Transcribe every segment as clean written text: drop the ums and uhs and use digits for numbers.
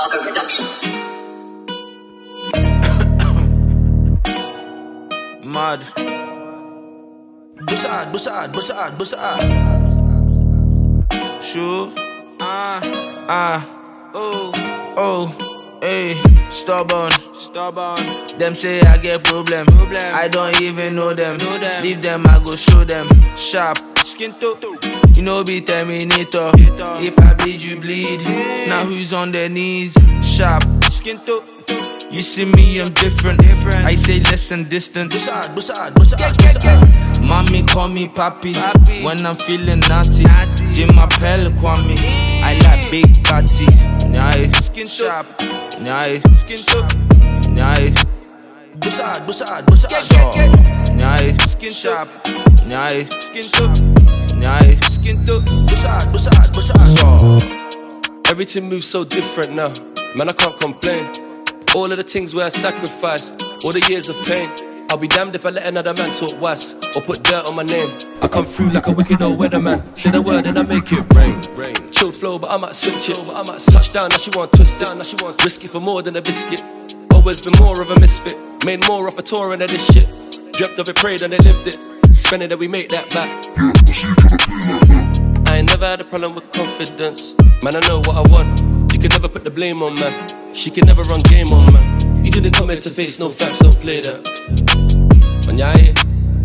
Saga Production. Mad. Bussard. Shove. Hey, stubborn. Them say I get problem. I don't even know them. Leave them, I go show them. Sharp. Skin to. You know be Terminator. If I bleed, you bleed. Now who's on their knees? Sharp. Skin to. You see me, I'm different. I say less and distant. Bussard. Mommy call me papi. When I'm feeling naughty. Jim Appel Kwame. I like big party. Nyai, skin sharp. Nyai, skin to. Nyai, bussard. Nyai, skin sharp. Nyai, skin to. Nyai, skin to. Bussard. Everything moves so different now. Man, I can't complain. All of the things where I sacrificed, all the years of pain. I'll be damned if I let another man talk was or put dirt on my name. I come through like a wicked old weatherman. Say the word and I make it rain. Chilled flow, but I might switch it. Touchdown, now she want twist it. Now she want risk it for more than a biscuit. Always been more of a misfit. Made more of a touring of this shit. Dreamt of it, prayed and they lived it. Spending that we make that back. I ain't never had a problem with confidence. Man, I know what I want. You can never put the blame on man. She can never run game on man. You didn't come here to face no facts, don't play that. On your eye.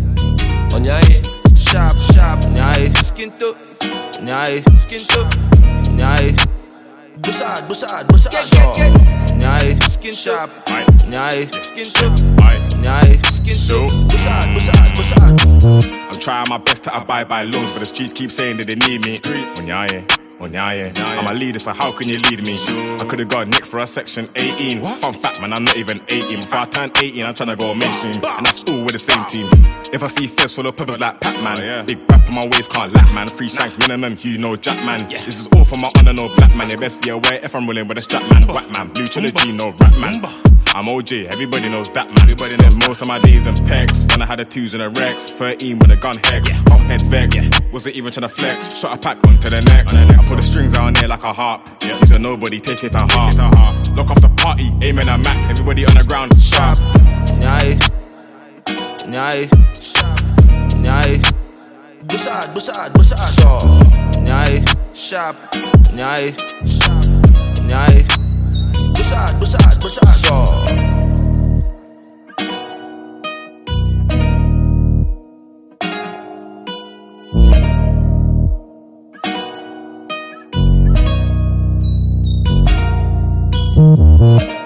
Sharp. Nyai, skin to. Nyai, skin to. Nyai, bussard. Nyai, skin sharp. Nyai, skin to. Nyai, skin to. Bussard. I'm trying my best to abide by laws, but the streets keep saying that they need me. I'm a leader, so how can you lead me? I could've got nicked for a section 18. Fun fact, man, I'm not even 18. Before I turn 18, I'm trying to go mainstream, and that's all with the same team. If I see feds full of peppers like Pac-Man, big rap on my waist can't lack, man. 3 shanks minimum, you know Jack, man. This is all for my honor, no black man. You best be aware if I'm rolling with a strap, man. Whack, man, blue trilogy, no rap, man. I'm OG, everybody knows that, man. Everybody knows most of my days in pegs. When I had the 2s and the Rex, 13 with a gun hex, hot head vex. Wasn't even trying to flex, shot a pack onto the neck. I put the strings on there like a harp. He's a nobody, take it to heart. Lock off the party, aiming at Mac. Everybody on the ground, sharp. Nyai, bussard. Nyai, sharp. Nyai, bussard.